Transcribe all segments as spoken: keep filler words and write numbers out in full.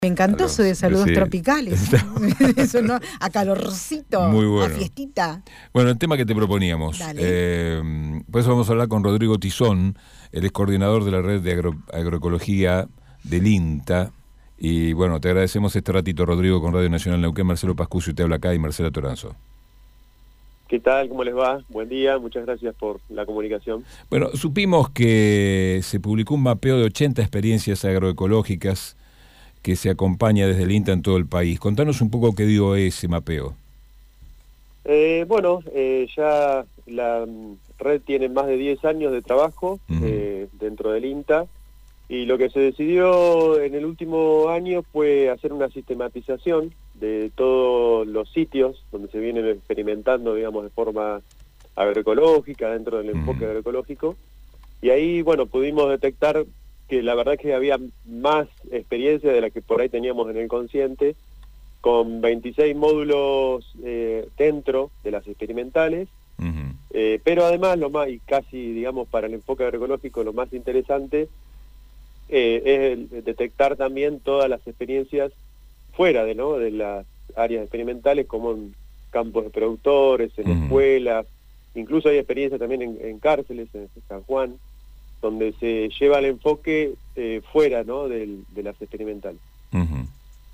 Me encantó los, eso de saludos sí. tropicales. Eso, ¿no? A calorcito, Muy bueno. a fiestita. Bueno, el tema que te proponíamos. Eh, por eso vamos a hablar con Rodrigo Tizón, él es coordinador de la red de agro, agroecología del INTA. Y bueno, te agradecemos este ratito, Rodrigo, con Radio Nacional Neuquén. Marcelo Pascucio te habla acá y Marcela Toranzo. ¿Qué tal? ¿Cómo les va? Buen día, muchas gracias por la comunicación. Bueno, supimos que se publicó un mapeo de ochenta experiencias agroecológicas que se acompaña desde el INTA en todo el país. Contanos un poco qué dio ese mapeo. Eh, bueno, eh, ya la red tiene más de diez años de trabajo uh-huh. eh, dentro del INTA, y lo que se decidió en el último año fue hacer una sistematización de todos los sitios donde se vienen experimentando, digamos, de forma agroecológica, dentro del enfoque uh-huh. agroecológico, y ahí, bueno, pudimos detectar que la verdad es que había más experiencia de la que por ahí teníamos en el consciente, con veintiséis módulos eh, dentro de las experimentales, uh-huh. eh, pero además lo más, y casi digamos para el enfoque agroecológico lo más interesante, eh, es el detectar también todas las experiencias fuera de, ¿no? de las áreas experimentales, como en campos de productores, en uh-huh. escuelas, incluso hay experiencias también en, en cárceles, en San Juan, donde se lleva el enfoque eh, fuera, ¿no? Del, de las experimentales. Uh-huh.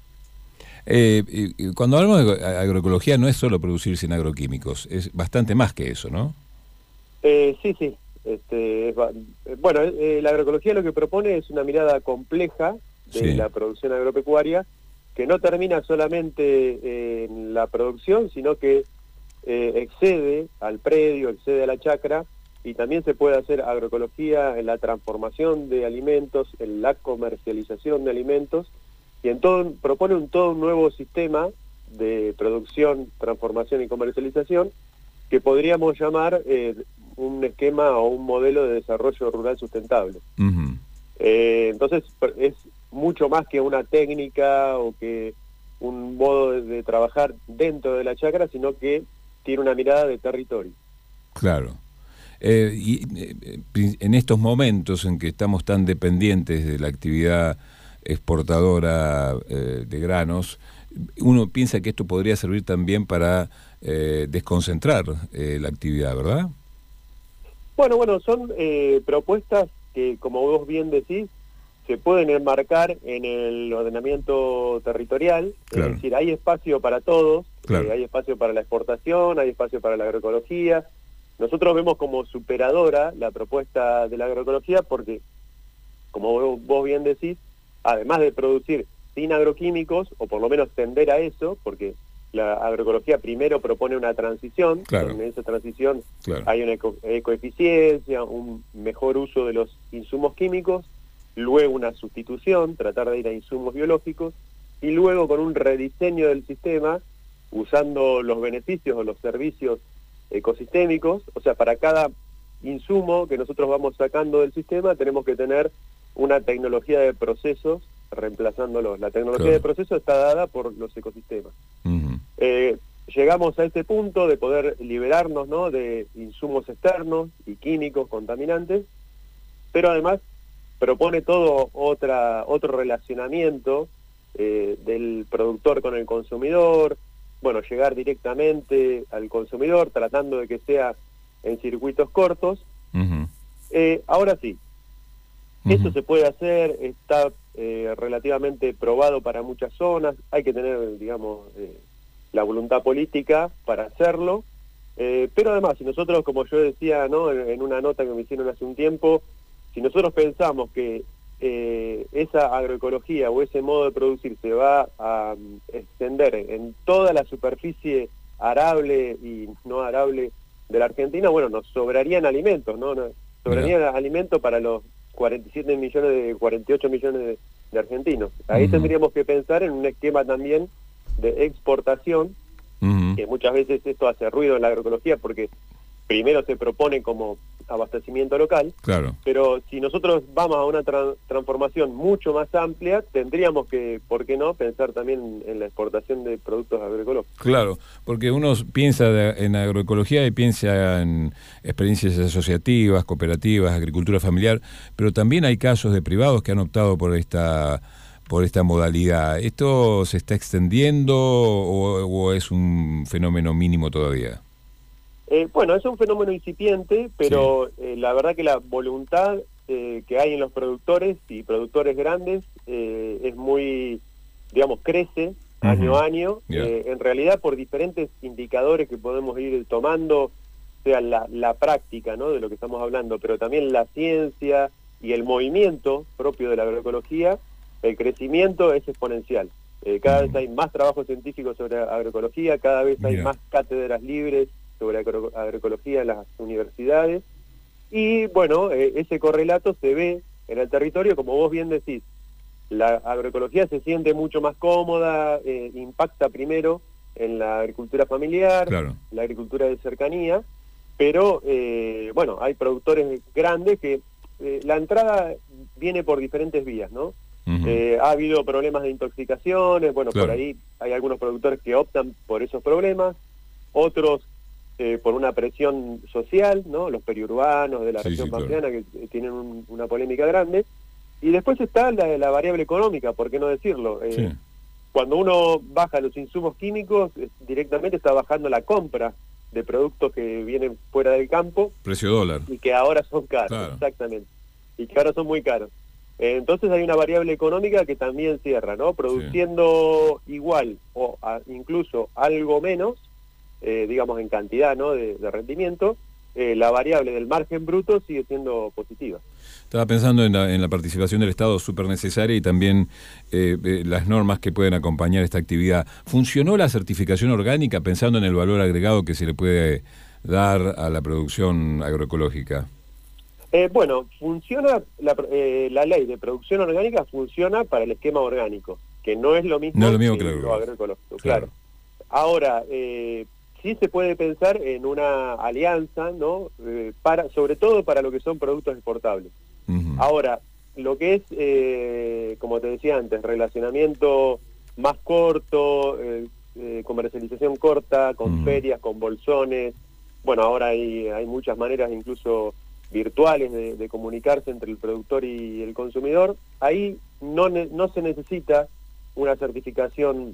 eh, y, y cuando hablamos de agroecología no es solo producir sin agroquímicos, es bastante más que eso, ¿no? Eh, sí, sí. Este, es, bueno, eh, la agroecología lo que propone es una mirada compleja de sí. la producción agropecuaria, que no termina solamente en la producción, sino que eh, excede al predio, excede a la chacra, y también se puede hacer agroecología en la transformación de alimentos, en la comercialización de alimentos, y en todo, propone un todo un nuevo sistema de producción, transformación y comercialización que podríamos llamar eh, un esquema o un modelo de desarrollo rural sustentable. Uh-huh. Eh, entonces es mucho más que una técnica o que un modo de, de trabajar dentro de la chacra, sino que tiene una mirada de territorio. Claro. Eh, y eh, en estos momentos en que estamos tan dependientes de la actividad exportadora eh, de granos, uno piensa que esto podría servir también para eh, desconcentrar eh, la actividad, ¿verdad? Bueno, bueno, son eh, propuestas que, como vos bien decís, se pueden enmarcar en el ordenamiento territorial, claro. Es decir, hay espacio para todos, claro. eh, hay espacio para la exportación, hay espacio para la agroecología. Nosotros vemos como superadora la propuesta de la agroecología porque, como vos bien decís, además de producir sin agroquímicos, o por lo menos tender a eso, porque la agroecología primero propone una transición, claro. en esa transición claro. hay una eco ecoeficiencia, un mejor uso de los insumos químicos, luego una sustitución, tratar de ir a insumos biológicos, y luego con un rediseño del sistema, usando los beneficios o los servicios ecosistémicos, o sea, para cada insumo que nosotros vamos sacando del sistema tenemos que tener una tecnología de procesos reemplazándolos. La tecnología claro. de procesos está dada por los ecosistemas. Uh-huh. eh, llegamos a este punto de poder liberarnos, ¿no? de insumos externos y químicos contaminantes, pero además propone todo otra otro relacionamiento eh, del productor con el consumidor, bueno, llegar directamente al consumidor, tratando de que sea en circuitos cortos. Uh-huh. eh, ahora sí, uh-huh. eso se puede hacer, está eh, relativamente probado para muchas zonas, hay que tener, digamos, eh, la voluntad política para hacerlo, eh, pero además, si nosotros, como yo decía, ¿no? en, en una nota que me hicieron hace un tiempo, si nosotros pensamos que Eh, esa agroecología o ese modo de producir se va a um, extender en toda la superficie arable y no arable de la Argentina, bueno, nos sobrarían alimentos, ¿no? Nos sobrarían yeah. alimentos para los cuarenta y siete millones, de cuarenta y ocho millones de, de argentinos. Ahí uh-huh. tendríamos que pensar en un esquema también de exportación, uh-huh. que muchas veces esto hace ruido en la agroecología porque primero se propone como abastecimiento local, claro. pero si nosotros vamos a una tra transformación mucho más amplia, tendríamos que, ¿por qué no?, pensar también en la exportación de productos agroecológicos. Claro, porque uno piensa de, en agroecología y piensa en experiencias asociativas, cooperativas, agricultura familiar, pero también hay casos de privados que han optado por esta por esta modalidad. ¿Esto se está extendiendo o, o es un fenómeno mínimo todavía? Eh, bueno, es un fenómeno incipiente, pero sí. eh, la verdad que la voluntad eh, que hay en los productores y productores grandes eh, es muy, digamos, crece uh-huh. año a año, yeah. eh, en realidad por diferentes indicadores que podemos ir tomando, sea la, la práctica, ¿no?, de lo que estamos hablando, pero también la ciencia y el movimiento propio de la agroecología. El crecimiento es exponencial. Eh, cada uh-huh. vez hay más trabajos científicos sobre agroecología, cada vez hay yeah. más cátedras libres sobre agro agroecología en las universidades, y bueno, eh, ese correlato se ve en el territorio, como vos bien decís. La agroecología se siente mucho más cómoda, eh, impacta primero en la agricultura familiar, claro. la agricultura de cercanía, pero eh, bueno, hay productores grandes que eh, la entrada viene por diferentes vías, ¿no? Uh-huh. eh, ha habido problemas de intoxicaciones, bueno, claro. por ahí hay algunos productores que optan por esos problemas, otros Eh, por una presión social, ¿no? Los periurbanos de la sí, región sí, pampeana claro. que eh, tienen un, una polémica grande. Y después está la, la variable económica, ¿por qué no decirlo? Eh, sí. Cuando uno baja los insumos químicos, eh, directamente está bajando la compra de productos que vienen fuera del campo. Precio dólar. Y que ahora son caros, claro. exactamente. Y que ahora son muy caros. Eh, entonces hay una variable económica que también cierra, ¿no? Produciendo sí. igual o a, incluso algo menos, Eh, digamos en cantidad, ¿no?, de, de rendimiento, eh, la variable del margen bruto sigue siendo positiva. Estaba pensando en la, en la participación del Estado, súper necesaria, y también eh, eh, las normas que pueden acompañar esta actividad. ¿Funcionó la certificación orgánica pensando en el valor agregado que se le puede dar a la producción agroecológica? Eh, bueno, funciona la, eh, la ley de producción orgánica funciona para el esquema orgánico, que no es lo mismo, no es lo mismo que, que lo agroecológico, claro. claro. Ahora, eh, sí se puede pensar en una alianza, ¿no?, eh, para, sobre todo para lo que son productos exportables. Uh-huh. Ahora, lo que es, eh, como te decía antes, relacionamiento más corto, eh, eh, comercialización corta, con uh-huh. ferias, con bolsones, bueno, ahora hay, hay muchas maneras incluso virtuales de, de comunicarse entre el productor y el consumidor. Ahí no, ne- no se necesita una certificación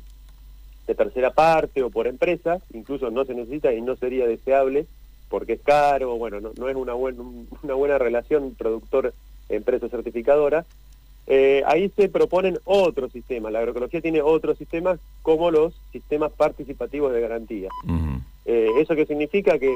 de tercera parte o por empresas, incluso no se necesita y no sería deseable porque es caro, bueno, no, no es una, buen, una buena relación productor-empresa certificadora. Eh, ahí se proponen otros sistemas, la agroecología tiene otros sistemas como los sistemas participativos de garantía. Uh-huh. Eh, ¿Eso qué significa? Que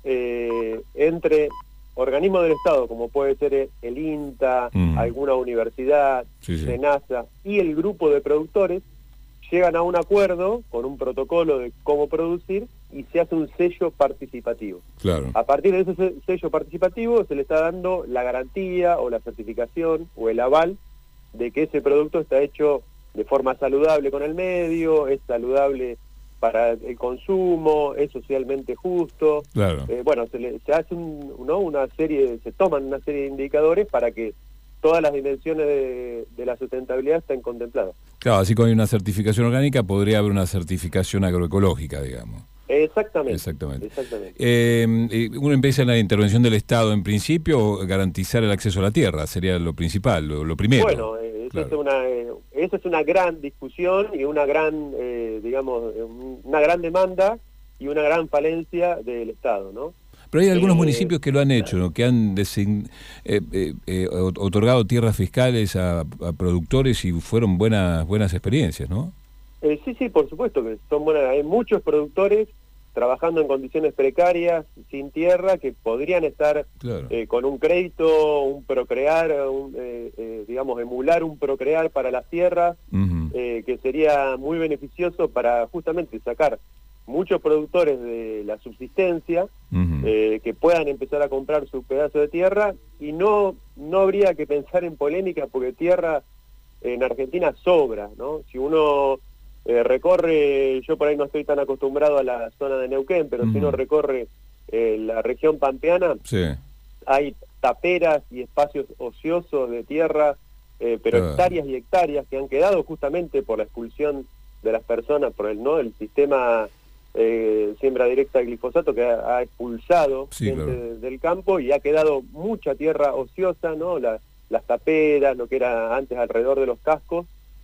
eh, entre organismos del Estado, como puede ser el INTA, uh-huh. alguna universidad, sí, sí. SENASA y el grupo de productores, llegan a un acuerdo con un protocolo de cómo producir y se hace un sello participativo. Claro. A partir de ese sello participativo se le está dando la garantía o la certificación o el aval de que ese producto está hecho de forma saludable con el medio, es saludable para el consumo, es socialmente justo. Claro. Eh, bueno, se, le, se hace un, ¿no? una serie, se toman una serie de indicadores para que todas las dimensiones de, de la sustentabilidad estén contempladas. Claro, así como hay una certificación orgánica, podría haber una certificación agroecológica, digamos. Exactamente. Exactamente. Exactamente. Eh, uno empieza en la intervención del Estado, en principio, garantizar el acceso a la tierra, sería lo principal, lo, lo primero. Bueno, eh, claro. eso, es una, eh, eso es una gran discusión y una gran, eh, digamos, una gran demanda y una gran falencia del Estado, ¿no? Pero hay algunos eh, municipios que lo han hecho, ¿no?, que han design, eh, eh, eh, otorgado tierras fiscales a, a productores y fueron buenas buenas experiencias, ¿no? Eh, sí, sí, por supuesto que son buenas. Hay muchos productores trabajando en condiciones precarias, sin tierra, que podrían estar claro. eh, con un crédito, un procrear, un, eh, eh, digamos, emular un procrear para las tierras, uh-huh. eh, que sería muy beneficioso para justamente sacar muchos productores de la subsistencia, uh-huh. eh, que puedan empezar a comprar su pedazo de tierra, y no, no habría que pensar en polémica porque tierra en Argentina sobra, ¿no? Si uno eh, recorre, yo por ahí no estoy tan acostumbrado a la zona de Neuquén, pero uh-huh. si uno recorre eh, la región pampeana, sí. hay taperas y espacios ociosos de tierra, eh, pero uh-huh. hectáreas y hectáreas que han quedado justamente por la expulsión de las personas, por el no el sistema eh, siembra directa de glifosato que ha, ha expulsado sí, gente claro. de, del campo, y ha quedado mucha tierra ociosa, ¿no? La, las taperas, lo que era antes alrededor de los cascos,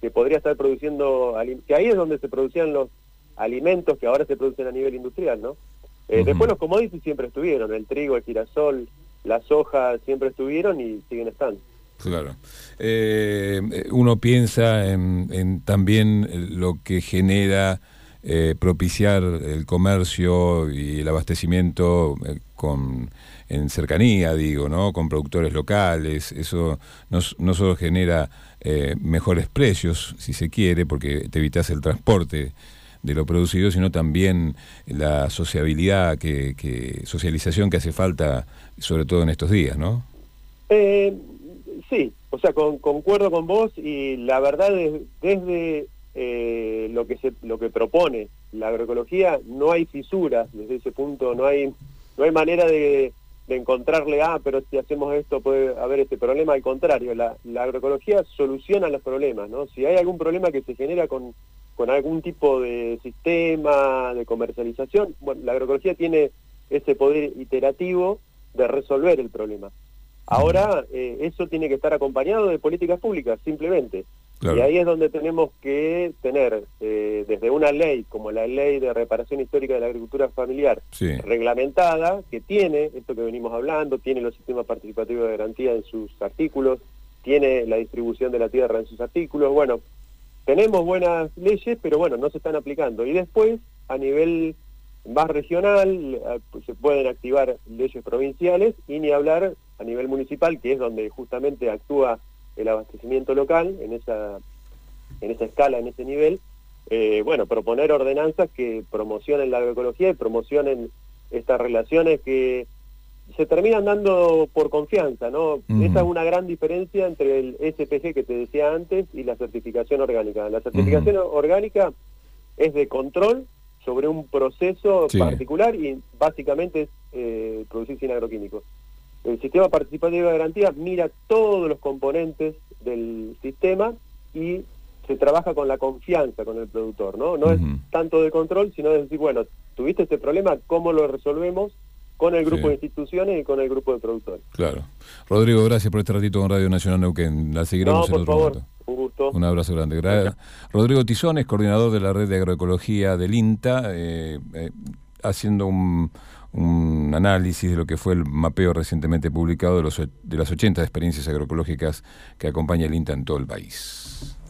que podría estar produciendo, que ahí es donde se producían los alimentos que ahora se producen a nivel industrial, ¿no? Eh, Uh-huh. Después los commodities siempre estuvieron, el trigo, el girasol, la soja siempre estuvieron y siguen estando. Claro. Eh, uno piensa en, en también lo que genera eh, propiciar el comercio y el abastecimiento eh, con en cercanía, digo, ¿no? Con productores locales. Eso no, no solo genera eh, mejores precios, si se quiere, porque te evitas el transporte de lo producido, sino también la sociabilidad, que, que socialización que hace falta, sobre todo en estos días, ¿no? Eh, sí, o sea, con, concuerdo con vos y la verdad es, desde eh, lo que se lo que propone la agroecología no hay fisuras desde ese punto, no hay no hay manera de, de encontrarle, ah, pero si hacemos esto puede haber este problema. Al contrario, la, la agroecología soluciona los problemas, ¿no? Si hay algún problema que se genera con con algún tipo de sistema de comercialización, bueno, la agroecología tiene ese poder iterativo de resolver el problema. Ahora, eh, eso tiene que estar acompañado de políticas públicas, simplemente. Claro. Y ahí es donde tenemos que tener, eh, desde una ley, como la Ley de Reparación Histórica de la Agricultura Familiar, sí, reglamentada, que tiene esto que venimos hablando, tiene los sistemas participativos de garantía en sus artículos, tiene la distribución de la tierra en sus artículos. Bueno, tenemos buenas leyes, pero bueno, no se están aplicando. Y después, a nivel más regional, pues, se pueden activar leyes provinciales y ni hablar a nivel municipal, que es donde justamente actúa el abastecimiento local, en esa, en esa escala, en ese nivel. Eh, bueno, proponer ordenanzas que promocionen la agroecología y promocionen estas relaciones que se terminan dando por confianza, ¿no? Uh-huh. Esa es una gran diferencia entre el S P G que te decía antes y la certificación orgánica. La certificación uh-huh. orgánica es de control sobre un proceso sí. particular y básicamente es eh, producir sin agroquímicos. El sistema participativo de garantía mira todos los componentes del sistema y se trabaja con la confianza con el productor, ¿no? No uh-huh. es tanto de control, sino de decir, bueno, tuviste este problema, ¿cómo lo resolvemos? Con el grupo sí. de instituciones y con el grupo de productores. Claro. Rodrigo, gracias por este ratito con Radio Nacional Neuquén. La seguiremos no, en otro favor. momento. Un gusto. Un abrazo grande. Gra- Rodrigo Tizones, coordinador de la Red de Agroecología del INTA, eh, eh, haciendo un, un análisis de lo que fue el mapeo recientemente publicado de, los, de las ochenta experiencias agroecológicas que acompaña el INTA en todo el país.